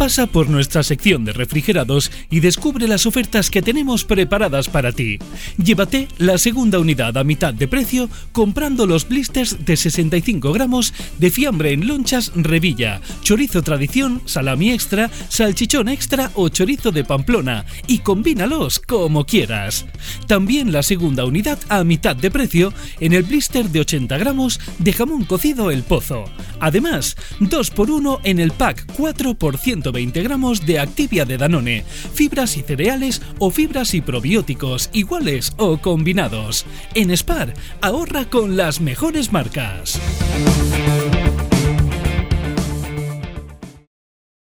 Pasa por nuestra sección de refrigerados y descubre las ofertas que tenemos preparadas para ti. Llévate la segunda unidad a mitad de precio comprando los blisters de 65 gramos de fiambre en lonchas Revilla, chorizo tradición, salami extra, salchichón extra o chorizo de Pamplona y combínalos como quieras. También la segunda unidad a mitad de precio en el blister de 80 gramos de jamón cocido El Pozo. Además, 2x1 en el pack 4 por 120 gramos de Activia de Danone, fibras y cereales o fibras y probióticos iguales o combinados. En Spar, ahorra con las mejores marcas.